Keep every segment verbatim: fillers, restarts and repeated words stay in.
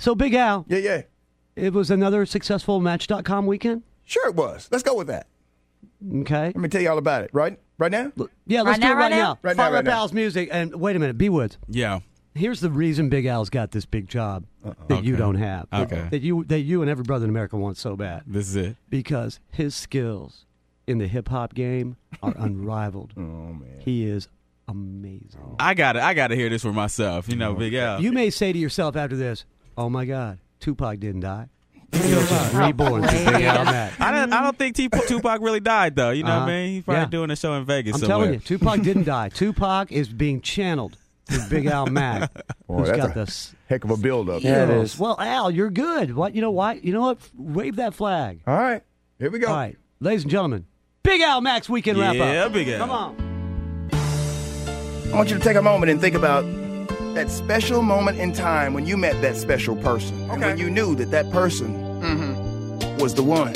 So, Big Al. Yeah, yeah. It was another successful Match dot com weekend? Sure it was. Let's go with that. Okay. Let me tell you all about it. Right? Right now? Yeah, let's Right do now, it right, right now. now? Right now, Fire right up now. Al's music. And wait a minute, B. Woods. Yeah. Here's the reason Big Al's got this big job that you Okay. don't have. Okay. That you that you and every brother in America want so bad. This is it. Because his skills in the hip hop game are unrivaled. Oh, man. He is amazing. I got to I got to hear this for myself. You know, Big Al. You may say to yourself after this, "Oh my God, Tupac didn't die. He was just reborn to Big Al Mack." I don't, I don't think T- Tupac really died, though. You know Uh-huh. what I mean? He's probably Yeah. doing a show in Vegas I'm somewhere. telling you, Tupac didn't die. Tupac is being channeled through Big Al Mack, Boy, who's that's got a this. heck of a build-up. Yeah, it is. Well, Al, you're good. What you know? Why? You know what? Wave that flag. All right. Here we go. All right, ladies and gentlemen, Big Al Mack's weekend wrap up. Yeah, Big Al. Come on. I want you to take a moment and think about that special moment in time when you met that special person. And when you knew that that person was the one.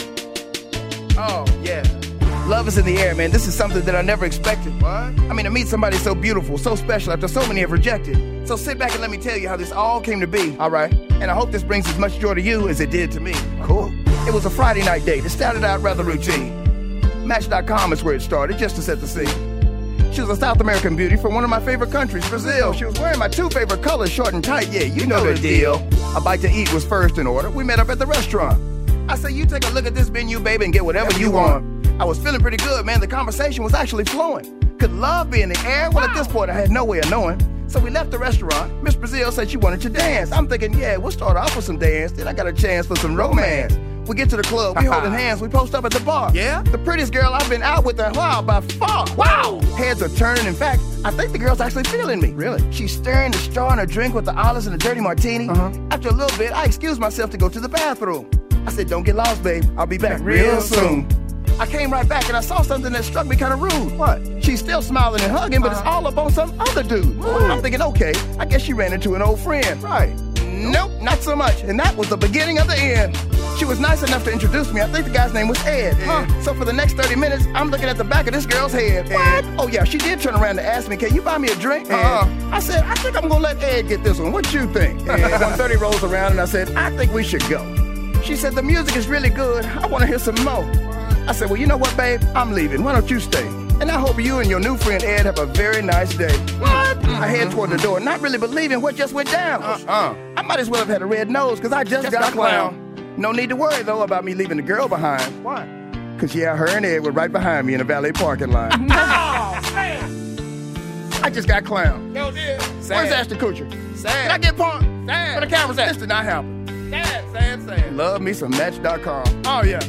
Oh, yeah. Love is in the air, man. This is something that I never expected. What? I mean, to meet somebody so beautiful, so special after so many have rejected. So sit back and let me tell you how this all came to be, all right? And I hope this brings as much joy to you as it did to me. Cool. It was a Friday night date. It started out rather routine. Match dot com is where it started, just to set the scene. She was a South American beauty from one of my favorite countries, Brazil. She was wearing my two favorite colors, short and tight. Yeah, you know the deal. A bite to eat was first in order. We met up at the restaurant. I said, you take a look at this menu, baby, and get whatever you want. I was feeling pretty good, man. The conversation was actually flowing. Could love be in the air? Well, at this point, I had no way of knowing. So we left the restaurant. Miss Brazil said she wanted to dance. I'm thinking, yeah, we'll start off with some dance. Then I got a chance for some romance. We get to the club, we holding hands, we post up at the bar. Yeah? The prettiest girl I've been out with in a while by far. Wow! Heads are turning. In fact, I think the girl's actually feeling me. Really? She's stirring the straw in her drink with the olives and a dirty martini. Uh-huh. After a little bit, I excused myself to go to the bathroom. I said, don't get lost, babe. I'll be back real soon. I came right back and I saw something that struck me kind of rude. What? She's still smiling and hugging, but it's all up on some other dude. I'm thinking, okay, I guess she ran into an old friend. Right. Nope, not so much. And that was the beginning of the end. She was nice enough to introduce me. I think the guy's name was Ed. Huh. So for the next thirty minutes, I'm looking at the back of this girl's head. What? Oh, yeah, she did turn around to ask me, can you buy me a drink? Uh-uh. I said, I think I'm going to let Ed get this one. What you think? And one thirty rolls around and I said, I think we should go. She said, the music is really good. I want to hear some more. I said, well, you know what, babe? I'm leaving. Why don't you stay? And I hope you and your new friend Ed have a very nice day. What? I head toward the door, not really believing what just went down. Uh-uh. I might as well have had a red nose, because I just, just got a clown. clown. No need to worry, though, about me leaving the girl behind. Why? Because, yeah, her and Ed were right behind me in a valet parking lot. Oh, man. I just got clowned. Yo, dear. Sad. Where's Ashton Kutcher? Sad. Did I get punked? Sad. Where the camera's at? This did not happen. Sad, sad, sad. Love me some Match dot com. Oh, yeah.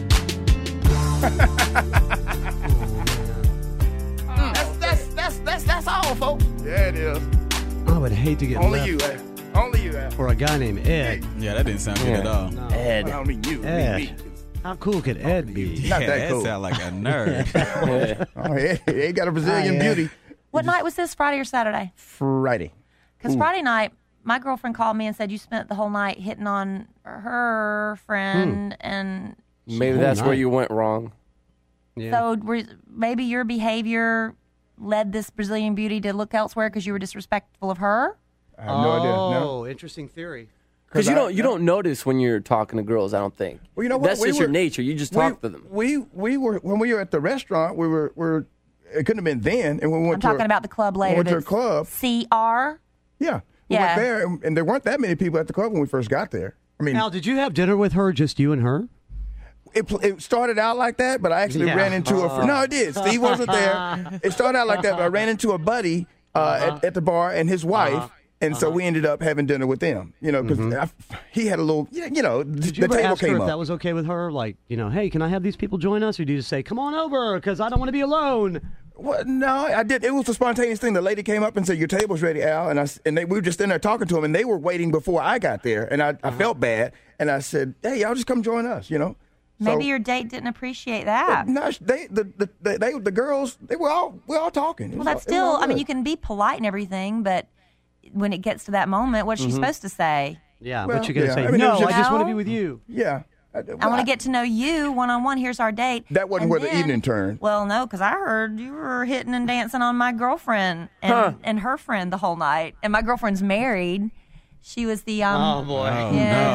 that's, that's, that's, that's, that's all, folks. Yeah, it is. I would hate to get Only left you, Ed. Only you, Ed. for a guy named Ed. Yeah, that didn't sound good Yeah. at all. No. Ed. I don't mean you. I Ed. mean me. How cool could Ed be? Not yeah, that cool. sound like a nerd. Oh, Ed, Ed got a Brazilian Hi, Ed. beauty. What night was this, Friday or Saturday? Friday. Because Friday night, my girlfriend called me and said you spent the whole night hitting on her friend, and Maybe Whole that's where night. you went wrong. Yeah. so were- maybe your behavior led this Brazilian beauty to look elsewhere because you were disrespectful of her. I have no idea. No. Oh, interesting theory. Because you I- don't you no. don't notice when you're talking to girls. I don't think. Well, you know what? That's We just were- your nature. You just we, talk to them. We we were when we were at the restaurant. We were were it couldn't have been then. And when we went I'm to talking a, about the club we later. went to a that's club. C R. Yeah, we Yeah. went there, and, and there weren't that many people at the club when we first got there. I mean, Al, did you have dinner with her, just you and her? it, pl- it started out like that, but I actually Yeah. ran into a fr- no, it did. Steve wasn't there. It started out like that, but I ran into a buddy uh, Uh-huh. at, at the bar and his wife. And so we ended up having dinner with them, you know, because he had a little, you you know, Mm-hmm. Did you the ever table ask her came if up. that was okay with her? Like, you know, hey, can I have these people join us? Or do you just say, come on over, because I don't want to be alone? Well, no, I did. It was a spontaneous thing. The lady came up and said, "Your table's ready, Al." And I s- and they, we were just in there talking to them, and they were waiting before I got there, and I, Uh-huh. I felt bad, and I said, "Hey, y'all just come join us," you know. Maybe So- your date didn't appreciate that. No, they the, the, the they the girls they were all we were all talking. It Well, was that's all- it was still, all I mean, good. you can be polite and everything, but when it gets to that moment, what's she supposed to say? Yeah, Well, what you going to yeah, say? I mean, it no, was just- I just want to No. be with you. Yeah. I, I want to get to know you one on one. Here's our date. That wasn't And where the then- evening turned. Well, no, because I heard you were hitting and dancing on my girlfriend and, Huh. and her friend the whole night. And my girlfriend's married. She was the um. Oh, boy. Oh, yeah, no.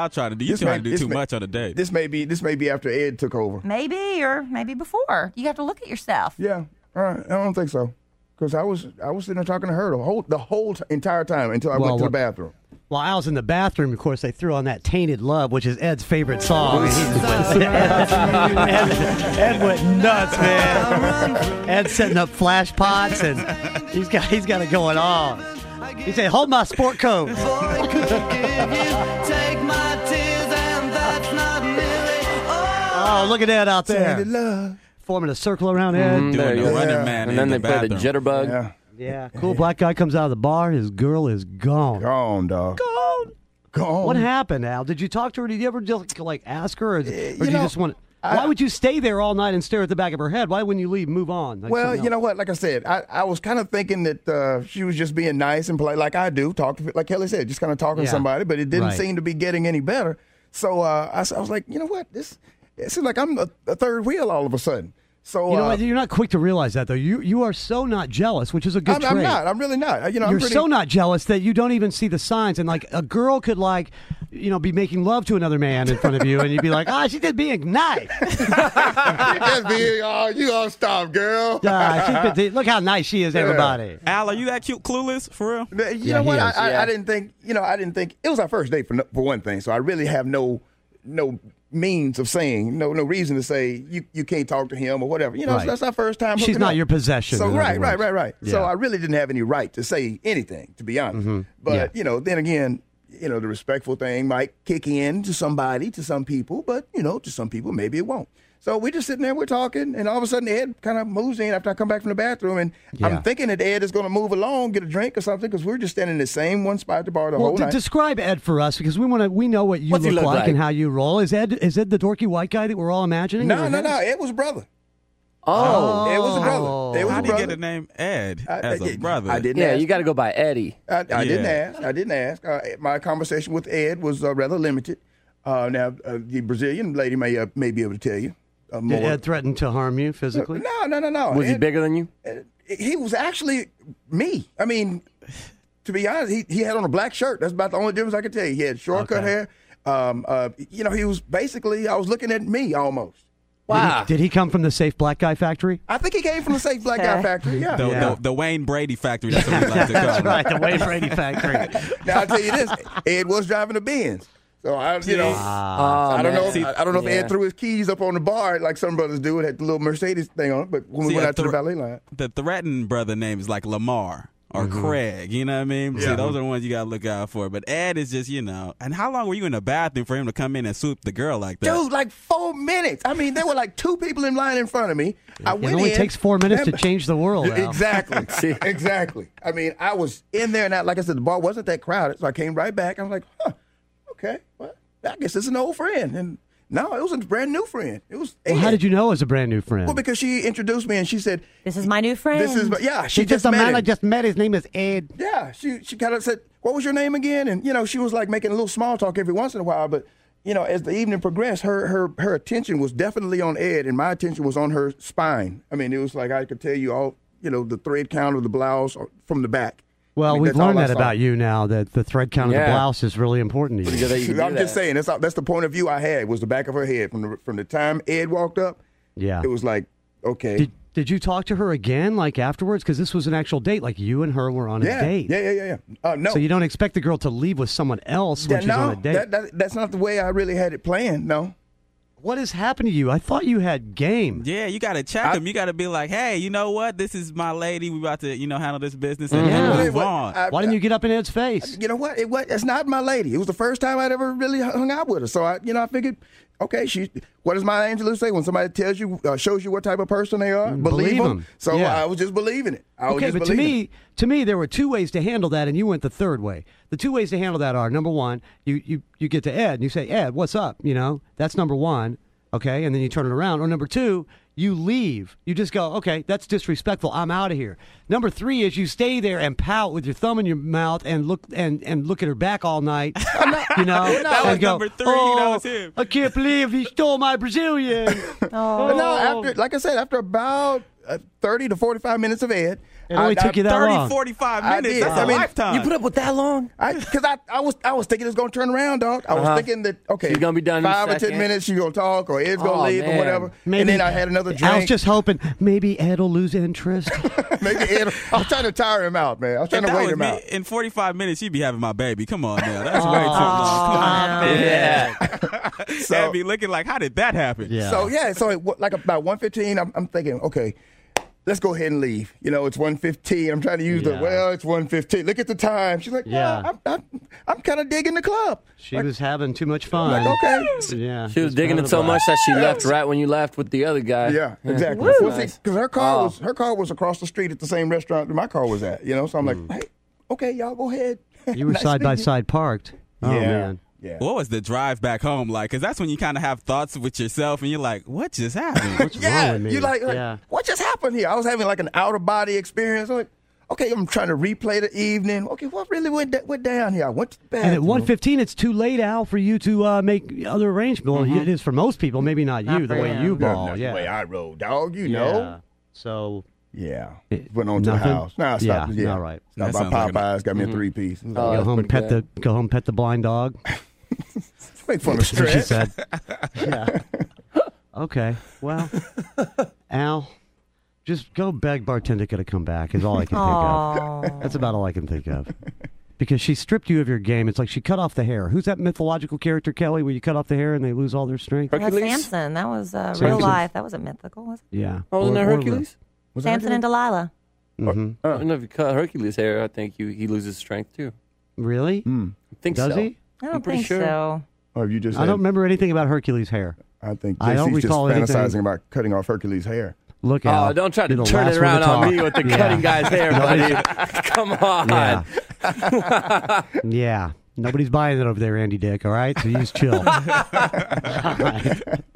y'all trying to do? You This trying may- to do this too may- much on a date. This may be this may be after Ed took over. Maybe, or maybe before. You have to look at yourself. Yeah, all right. I don't think so, because I was I was sitting there talking to her the whole the whole t- entire time until I Well, went to the what- bathroom. While I was in the bathroom, of course, they threw on that Tainted Love, which is Ed's favorite song. And he- Ed, Ed went nuts, man. Ed's setting up flash pots, and he's got he's got it going on. He said, "Hold my sport coat." Oh, look at Ed out there, Tainted love. forming a circle around Ed. Mm, there Doing you the go. running Yeah. man And in then the they play the bathroom. jitterbug. Yeah, Yeah, cool black guy comes out of the bar. His girl is gone. gone, dog. Gone. Gone. What happened, Al? Did you talk to her? Did you ever just like ask her, or, or you did you know, just want? I- Why would you stay there all night and stare at the back of her head? Why wouldn't you leave, and move on? Like Well, something you know else? what? Like I said, I, I was kind of thinking that uh, she was just being nice and polite, like I do. Talk to, like Kelly said, just kind of talking Yeah. to somebody, but it didn't Right. seem to be getting any better. So uh, I, s- I was like, you know what? This it seems like I'm a, a third wheel all of a sudden. So You know uh, what? You're not quick to realize that, though. You you are so not jealous, which is a good I'm, trait. I'm not. I'm really not. You know, You're I'm pretty, so not jealous that you don't even see the signs. And like a girl could like, you know, be making love to another man in front of you, and you'd be like, ah, she's just being nice. Just being, oh, you gonna stop, girl. Ah, she's been, look how nice she is, everybody. Al, are you that cute clueless for real? You Yeah, know what? he I, is, I, yeah. I didn't think. You know, I didn't think it was our first date for no, for one thing. So I really have no no means of saying no no reason to say you, you can't talk to him or whatever. You know, Right. that's our first time. She's hooking not up. your possession, So in right, other right, words. right, right. So Yeah. I really didn't have any right to say anything, to be honest. But Mm-hmm. Yeah. you know, then again, you know, the respectful thing might kick in to somebody, to some people, but you know, to some people maybe it won't. So we're just sitting there, we're talking, and all of a sudden Ed kind of moves in after I come back from the bathroom, and Yeah. I'm thinking that Ed is going to move along, get a drink or something, because we're just standing in the same one spot at the bar the Well, whole d- night. describe Ed for us because we want to. We know what you What's he look, look like, like? and how you roll. Is Ed? Is Ed the dorky white guy that we're all imagining? in no, our no, no, heads? Ed was a brother. Oh. Ed was a brother. Ed was How a do you brother. get the name Ed I- as I- a brother? I didn't Yeah, ask. you got to go by Eddie. I, I didn't Yeah. ask. I didn't ask. Uh, my conversation with Ed was uh, rather limited. Uh, now, uh, the Brazilian lady may uh, may be able to tell you uh, more. Did Ed threaten to harm you physically? no, no, no, no. Was he Ed- bigger than you? Ed- he was actually me. I mean, to be honest, he, he had on a black shirt. That's about the only difference I could tell you. He had short cut Okay. hair. Um, uh, you know, he was basically, I was looking at me almost. Wow. Did he come from the safe black guy factory? I think he came from the safe black guy factory. Yeah. The, Yeah. the, the Wayne Brady factory. That's what we like to call That's it. right, the Wayne Brady factory. Now I'll tell you this: Ed was driving a Benz, so I, you know, Ah. Oh, I don't man. know. See- I, I don't know if Yeah. Ed threw his keys up on the bar like some brothers do. It had the little Mercedes thing on it. But when we See, went a out to the thre- valet line, The threatened brother name is like Lamar or Craig. You know what I mean? See, Yeah. those are the ones you gotta look out for. But Ed is just, you know. And how long were you in the bathroom for him to come in and swoop the girl like that? dude, like four minutes. I mean, there were like two people in line in front of me. I It went only in. takes four minutes to change the world. Al. Exactly. exactly. I mean, I was in there, and I, like I said, the bar wasn't that crowded, so I came right back. I was like, huh, okay, well, I guess it's an old friend. And no, it was a brand new friend. It was. Well, how Ed. did you know it was a brand new friend? Well, because she introduced me, and she said, This is my new friend. "This is yeah." She She's just a met man him. I just met. His name is Ed. Yeah, she she kind of said, "What was your name again?" And you know, she was like making a little small talk every once in a while. But you know, as the evening progressed, her her her attention was definitely on Ed, and my attention was on her spine. I mean, it was like I could tell you all, you know, the thread count of the blouse from the back. Well, I mean, we've that's all learned I that saw. about you now. That the thread count of the Yeah. blouse is really important to you. Good that you can do I'm just that. saying that's that's the point of view I had was the back of her head from the from the time Ed walked up. Yeah. It was like, okay, Did Did you talk to her again, like afterwards? Because this was an actual date. Like you and her were on a yeah, date. yeah, yeah, yeah, yeah. Uh, no, So you don't expect the girl to leave with someone else when Yeah, she's no, on a date. that, that, that's not the way I really had it planned. No. What has happened to you? I thought you had game. Yeah, you got to check I- him. You got to be like, hey, you know what? This is my lady. We about to, you know, handle this business and Yeah. move Well, it was- on. I- Why didn't you get up in Ed's face? You know what? It was. It's not my lady. It was the first time I'd ever really hung out with her. So I, you know, I figured, okay, she. What does Maya Angelou say when somebody tells you, uh, shows you what type of person they are? Believe 'em. 'em. So Yeah. I was just believing it. I was Okay, just but to believing me, to me, there were two ways to handle that, and you went the third way. The two ways to handle that are: number one, you you you get to Ed and you say, "Ed, what's up?" You know, that's number one. Okay, and then you turn it around. Or number two, you leave. You just go, "Okay, that's disrespectful. I'm out of here." Number three is you stay there and pout with your thumb in your mouth and look and, and look at her back all night. You know, That was and go, number three. Oh, That was him. I can't believe he stole my Brazilian. Oh. But no, after, like I said, after about uh, thirty to forty-five minutes of Ed. It only I, took I, you that thirty, long. forty-five I minutes. did. That's I a mean, lifetime. You put up with that long? Because I, I, was I was thinking it was going to turn around, dog. I was Uh-huh. thinking that, okay, She's gonna be done in a five or ten second. minutes, she's going to talk, or Ed's going to Oh, leave, man. or whatever. Maybe and then I had another drink. I was just hoping maybe Ed will lose interest. Maybe Ed, I was trying to tire him out, man. I was trying If to that wait was him me, out. in forty-five minutes, you'd be having my baby. Come on now. That's way too long. Come on. Yeah. So- That'd be looking like, how did that happen? Yeah. So, yeah, so it, wa- like about one fifteen, I'm, I'm thinking, okay, let's go ahead and leave. You know, it's one fifteen. I'm trying to use Yeah. the, well, it's one fifteen. Look at the time. She's like, yeah, Yeah. I'm, I'm, I'm kind of digging the club. She Like, was having too much fun. like, okay. Yeah. She was just digging having it a so much blast. that she left right when you left with the other guy. Yeah, exactly. Woo. Well, Nice. because her car Oh. was her car was across the street at the same restaurant that my car was at. You know, so I'm like, hey, okay, y'all go ahead. You were Nice side by meeting you. side parked. Oh, Yeah. man. Yeah. What was the drive back home like? Because that's when you kind of have thoughts with yourself and you're like, what just happened? What's Yeah, wrong with me? you like, like yeah. what just happened here? I was having like an out of body experience. I'm like, okay, I'm trying to replay the evening. Okay, what really went da- went down here? I went to the bathroom. And at one fifteen, it's too late, Al, for you to uh, make other arrangements. Well, it is for most people, maybe not, Not you, the for way him. you No, ball. not yeah. the way I roll, dog. You yeah. know. So, Yeah. It- Went on to nothing? the house. Nah, Yeah, stop. Yeah, all right. Stopped That by sounds like an- Popeyes, got me a three piece. Oh, go that's home, pretty pet good. the go home, pet the blind dog. Make fun of That's what she stress. said. Yeah. Okay. Well, Al, just go beg Bartendica to come back. Is all I can think of. Oh. That's about all I can think of. Because she stripped you of your game. It's like she cut off the hair. Who's that mythological character, Kelly, where you cut off the hair and they lose all their strength? That's Hercules? Samson. That was uh, Samson. real life. That wasn't mythical, was it? Yeah. Oh, wasn't Or- that or- Hercules? Was that Samson and Delilah. Mhm. I don't know if you cut Hercules' hair. I think you, he loses strength too. Really? Hmm. I think Does so. he? I don't pretty think sure. so. Or you just I said, don't remember anything about Hercules' hair. I think I don't J C's just recall anything. fantasizing about cutting off Hercules' hair. Look out. Oh, don't try to You're the turn last it one to around on talk. me with the Yeah. cutting guy's hair, buddy. Come on. Yeah. Yeah. Nobody's buying it over there, Andy Dick, all right? So you just chill. All right.